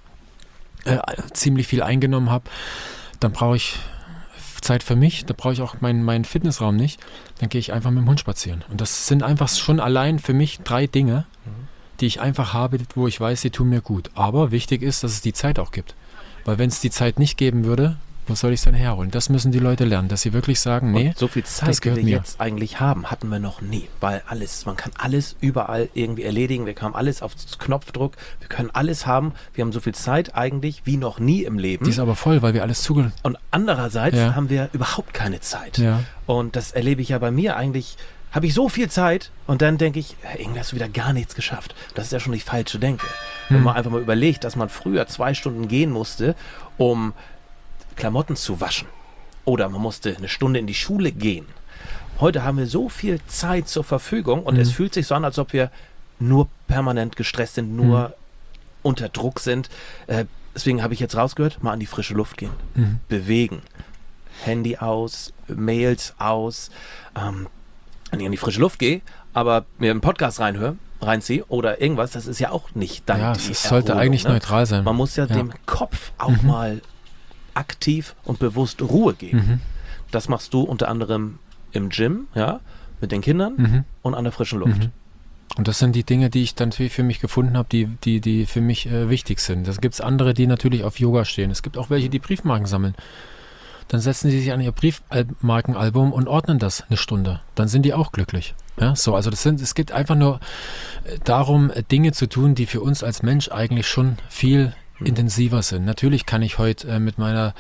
ziemlich viel eingenommen hat. Dann brauche ich Zeit für mich, da brauche ich auch meinen Fitnessraum nicht. Dann gehe ich einfach mit dem Hund spazieren. Und das sind einfach schon allein für mich 3 Dinge, die ich einfach habe, wo ich weiß, die tun mir gut. Aber wichtig ist, dass es die Zeit auch gibt. Weil wenn es die Zeit nicht geben würde, wo soll ich es dann herholen? Das müssen die Leute lernen, dass sie wirklich sagen, nee, und so viel Zeit, das wie wir gehört mir. jetzt eigentlich haben, hatten wir noch nie. Weil man kann alles überall irgendwie erledigen. Wir haben alles auf Knopfdruck. Wir können alles haben. Wir haben so viel Zeit eigentlich wie noch nie im Leben. Die ist aber voll, weil wir alles zugelassen. Und andererseits Ja. haben wir überhaupt keine Zeit. Ja. Und das erlebe ich ja bei mir eigentlich. Habe ich so viel Zeit und dann denke ich, irgendwie hast du wieder gar nichts geschafft. Das ist ja schon die falsche Denke. Wenn man einfach mal überlegt, dass man früher 2 Stunden gehen musste, um Klamotten zu waschen. Oder man musste 1 Stunde in die Schule gehen. Heute haben wir so viel Zeit zur Verfügung und es fühlt sich so an, als ob wir nur permanent gestresst sind, nur unter Druck sind. Deswegen habe ich jetzt rausgehört, mal an die frische Luft gehen. Bewegen. Handy aus, Mails aus. Wenn ich an die frische Luft gehe, aber mir einen Podcast reinziehe oder irgendwas, das ist ja auch nicht dann Ja, die es sollte Erholung, eigentlich ne? neutral sein. Man muss ja dem Kopf auch mal aktiv und bewusst Ruhe geben. Das machst du unter anderem im Gym, ja, mit den Kindern und an der frischen Luft. Und das sind die Dinge, die ich dann für mich gefunden habe, die für mich wichtig sind. Das gibt es andere, die natürlich auf Yoga stehen. Es gibt auch welche, die Briefmarken sammeln. Dann setzen sie sich an ihr Briefmarkenalbum und ordnen das 1 Stunde. Dann sind die auch glücklich. Ja, so, also es geht einfach nur darum, Dinge zu tun, die für uns als Mensch eigentlich schon viel intensiver sind. Natürlich kann ich heute mit meiner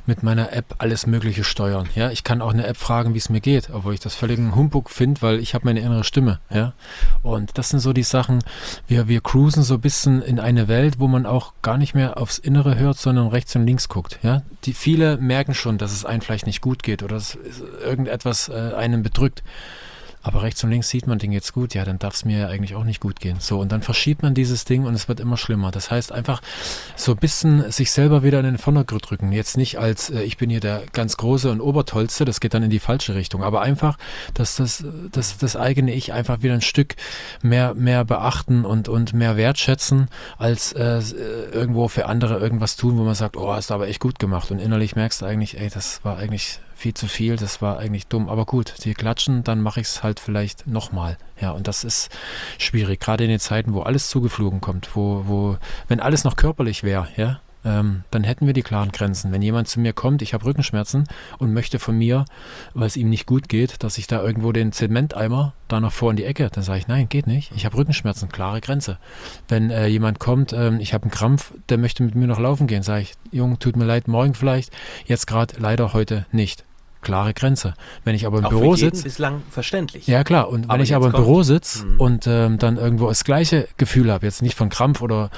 App alles Mögliche steuern. Ja, ich kann auch eine App fragen, wie es mir geht, obwohl ich das völligen Humbug finde, weil ich habe meine innere Stimme. Ja, und das sind so die Sachen. Wir cruisen so ein bisschen in eine Welt, wo man auch gar nicht mehr aufs Innere hört, sondern rechts und links guckt. Ja, die viele merken schon, dass es einem vielleicht nicht gut geht oder dass irgendetwas einen bedrückt. Aber rechts und links sieht man, denen geht's gut, ja, dann darf es mir ja eigentlich auch nicht gut gehen. So, und dann verschiebt man dieses Ding und es wird immer schlimmer. Das heißt einfach so ein bisschen sich selber wieder in den Vordergrund rücken. Jetzt nicht als, ich bin hier der ganz Große und Obertollste, das geht dann in die falsche Richtung. Aber einfach, dass das eigene Ich einfach wieder ein Stück mehr beachten und mehr wertschätzen, als irgendwo für andere irgendwas tun, wo man sagt, oh, hast du aber echt gut gemacht. Und innerlich merkst du eigentlich, ey, das war eigentlich viel zu viel, das war eigentlich dumm. Aber gut, die klatschen, dann mache ich es halt vielleicht nochmal. Ja, und das ist schwierig, gerade in den Zeiten, wo alles zugeflogen kommt, wo wenn alles noch körperlich wäre, ja, dann hätten wir die klaren Grenzen. Wenn jemand zu mir kommt, ich habe Rückenschmerzen und möchte von mir, weil es ihm nicht gut geht, dass ich da irgendwo den Zementeimer da noch vor in die Ecke, dann sage ich, nein, geht nicht. Ich habe Rückenschmerzen, klare Grenze. Wenn jemand kommt, ich habe einen Krampf, der möchte mit mir noch laufen gehen, sage ich, Junge, tut mir leid, morgen vielleicht, jetzt gerade leider heute nicht. Klare Grenze. Wenn ich aber im Büro sitze. Bislang verständlich. Ja, klar. Und wenn ich aber im Büro sitze und dann irgendwo das gleiche Gefühl habe, jetzt nicht von Krampf oder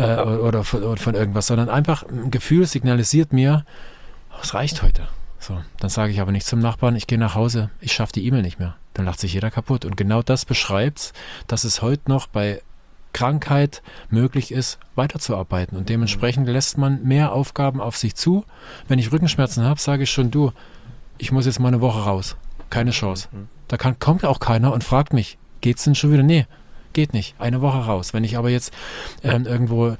von irgendwas, sondern einfach ein Gefühl signalisiert mir, es reicht heute. So, dann sage ich aber nicht zum Nachbarn, ich gehe nach Hause, ich schaffe die E-Mail nicht mehr. Dann lacht sich jeder kaputt. Und genau das beschreibt, dass es heute noch bei Krankheit möglich ist, weiterzuarbeiten. Und dementsprechend lässt man mehr Aufgaben auf sich zu. Wenn ich Rückenschmerzen habe, sage ich schon, du, ich muss jetzt mal 1 Woche raus. Keine Chance. Da kommt auch keiner und fragt mich, geht's denn schon wieder? Nee, geht nicht. 1 Woche raus. Wenn ich aber jetzt irgendwo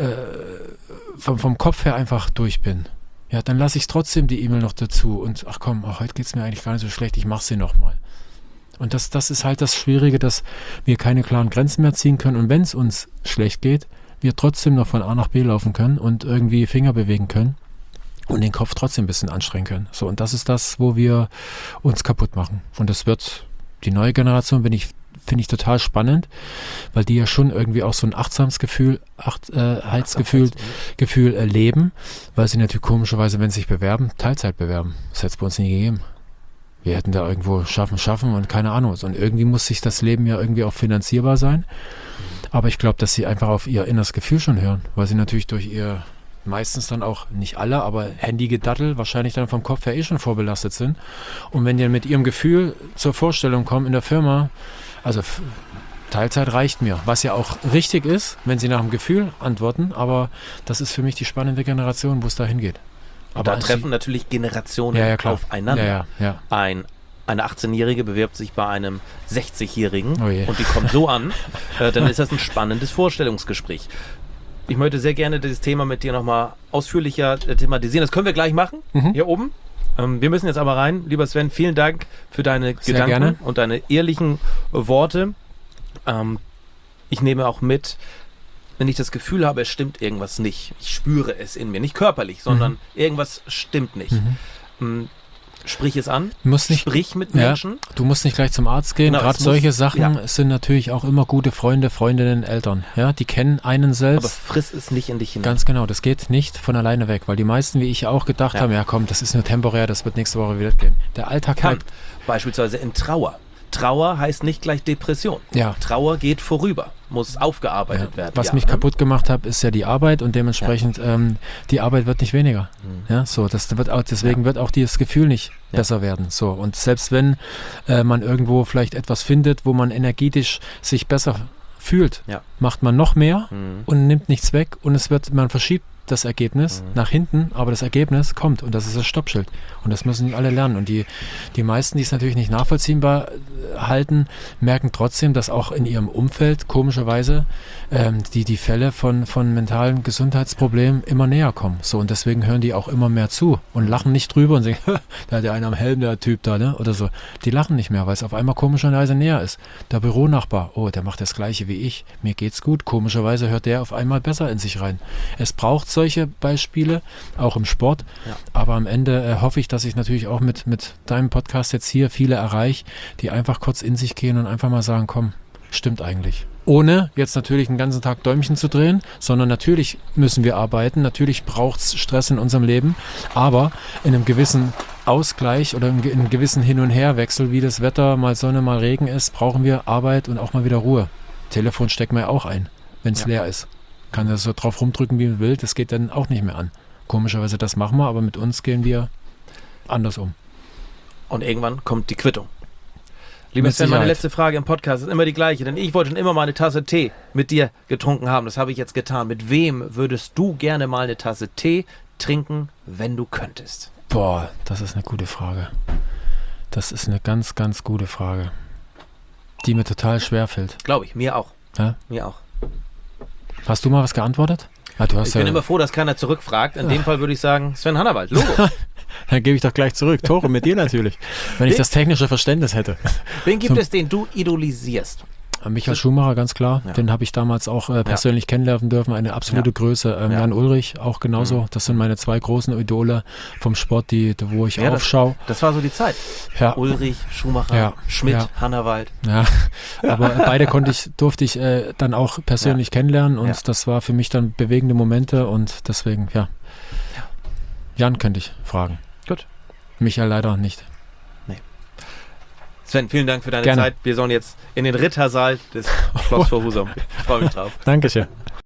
vom Kopf her einfach durch bin, ja, dann lasse ich trotzdem die E-Mail noch dazu und ach komm, heute geht's mir eigentlich gar nicht so schlecht, ich mache sie nochmal. Und das ist halt das Schwierige, dass wir keine klaren Grenzen mehr ziehen können und wenn es uns schlecht geht, wir trotzdem noch von A nach B laufen können und irgendwie Finger bewegen können. Und den Kopf trotzdem ein bisschen anstrengen können. So, und das ist das, wo wir uns kaputt machen. Und das wird die neue Generation, finde ich total spannend, weil die ja schon irgendwie auch so ein Achtsamkeitsgefühl leben, weil sie natürlich komischerweise, wenn sie sich bewerben, Teilzeit bewerben. Das hätte es bei uns nie gegeben. Wir hätten da irgendwo schaffen und keine Ahnung. Und irgendwie muss sich das Leben ja irgendwie auch finanzierbar sein. Aber ich glaube, dass sie einfach auf ihr inneres Gefühl schon hören, weil sie natürlich durch ihr meistens dann auch, nicht alle, aber Handygedattel wahrscheinlich dann vom Kopf her schon vorbelastet sind. Und wenn die mit ihrem Gefühl zur Vorstellung kommen in der Firma, also Teilzeit reicht mir, was ja auch richtig ist, wenn sie nach dem Gefühl antworten, aber das ist für mich die spannende Generation, wo es dahin geht. Aber da treffen natürlich Generationen aufeinander. Ja. Eine 18-Jährige bewirbt sich bei einem 60-Jährigen und die kommt so an, dann ist das ein spannendes Vorstellungsgespräch. Ich möchte sehr gerne dieses Thema mit dir nochmal ausführlicher thematisieren. Das können wir gleich machen, hier oben. Wir müssen jetzt aber rein. Lieber Sven, vielen Dank für deine Gedanken und deine ehrlichen Worte. Ich nehme auch mit, wenn ich das Gefühl habe, es stimmt irgendwas nicht. Ich spüre es in mir, nicht körperlich, sondern irgendwas stimmt nicht. Sprich es an, sprich mit Menschen. Ja, du musst nicht gleich zum Arzt gehen. Genau, Gerade solche Sachen sind natürlich auch immer gute Freunde, Freundinnen, Eltern. Ja, die kennen einen selbst. Aber friss es nicht in dich hinein. Ganz genau, das geht nicht von alleine weg, weil die meisten, wie ich auch gedacht haben, ja komm, das ist nur temporär, das wird nächste Woche wieder gehen. Der Alltag kann bleibt. Beispielsweise in Trauer. Trauer heißt nicht gleich Depression. Ja. Trauer geht vorüber, muss aufgearbeitet werden. Was mich kaputt gemacht hat, ist ja die Arbeit und dementsprechend die Arbeit wird nicht weniger. Ja, so, das wird auch, deswegen wird auch dieses Gefühl nicht besser werden. So, und selbst wenn man irgendwo vielleicht etwas findet, wo man energetisch sich besser fühlt, macht man noch mehr und nimmt nichts weg und man verschiebt das Ergebnis nach hinten, aber das Ergebnis kommt und das ist das Stoppschild. Und das müssen alle lernen. Und die meisten, die es natürlich nicht nachvollziehbar halten, merken trotzdem, dass auch in ihrem Umfeld komischerweise die Fälle von mentalen Gesundheitsproblemen immer näher kommen. So, und deswegen hören die auch immer mehr zu und lachen nicht drüber und sagen, da hat ja einer am Helm, der Typ da, ne? Oder so. Die lachen nicht mehr, weil es auf einmal komischerweise näher ist. Der Büronachbar, oh, der macht das Gleiche wie ich. Mir geht's gut. Komischerweise hört der auf einmal besser in sich rein. Es braucht solche Beispiele, auch im Sport. Ja. Aber am Ende hoffe ich, dass ich natürlich auch mit deinem Podcast jetzt hier viele erreiche, die einfach kurz in sich gehen und einfach mal sagen, komm, stimmt eigentlich. Ohne jetzt natürlich den ganzen Tag Däumchen zu drehen, sondern natürlich müssen wir arbeiten, natürlich braucht es Stress in unserem Leben, aber in einem gewissen Ausgleich oder in einem gewissen Hin- und Herwechsel, wie das Wetter, mal Sonne, mal Regen ist, brauchen wir Arbeit und auch mal wieder Ruhe. Telefon stecken wir auch ein, wenn es leer ist. Kann das so drauf rumdrücken, wie man will, das geht dann auch nicht mehr an. Komischerweise, das machen wir, aber mit uns gehen wir anders um. Und irgendwann kommt die Quittung. Lieber Sven, meine letzte Frage im Podcast ist immer die gleiche, denn ich wollte schon immer mal eine Tasse Tee mit dir getrunken haben. Das habe ich jetzt getan. Mit wem würdest du gerne mal eine Tasse Tee trinken, wenn du könntest? Boah, das ist eine gute Frage. Das ist eine ganz, ganz gute Frage, die mir total schwer fällt. Glaube ich, mir auch. Ja? Mir auch. Hast du mal was geantwortet? Ja, ich bin immer froh, dass keiner zurückfragt. In dem Fall würde ich sagen, Sven Hannawald, Logo. Dann gebe ich doch gleich zurück. Tore mit dir natürlich. Wenn ich das technische Verständnis hätte. Wen gibt es, den du idolisierst? Michael Schumacher, ganz klar. Ja. Den habe ich damals auch persönlich kennenlernen dürfen. Eine absolute Größe. Jan Ullrich auch genauso. Das sind meine zwei großen Idole vom Sport, wo ich aufschaue. Das war so die Zeit. Ja. Ullrich, Schumacher, Schmidt, Hannawald. Ja, aber beide durfte ich dann auch persönlich kennenlernen und das war für mich dann bewegende Momente und deswegen, Jan könnte ich fragen. Gut. Michael leider nicht. Sven, vielen Dank für deine Zeit. Wir sollen jetzt in den Rittersaal des Schloss vor Husum. Ich freue mich drauf. Dankeschön.